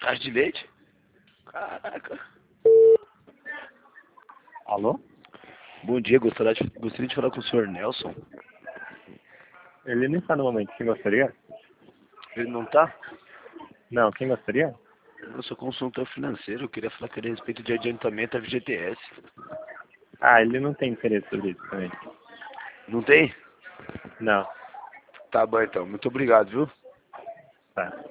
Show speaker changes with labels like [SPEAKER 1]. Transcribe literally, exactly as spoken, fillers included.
[SPEAKER 1] Caixa de leite? Caraca.
[SPEAKER 2] Alô?
[SPEAKER 1] Bom dia, gostaria de, gostaria de falar com o senhor Nelson.
[SPEAKER 2] Ele não está no momento. Quem gostaria?
[SPEAKER 1] Ele não tá?
[SPEAKER 2] Não, quem gostaria?
[SPEAKER 1] Eu sou consultor financeiro, eu queria falar com ele a respeito de adiantamento F G T S.
[SPEAKER 2] Ah, ele não tem interesse sobre isso também.
[SPEAKER 1] Não tem?
[SPEAKER 2] Não.
[SPEAKER 1] Tá bom então, muito obrigado, viu?
[SPEAKER 2] Tá.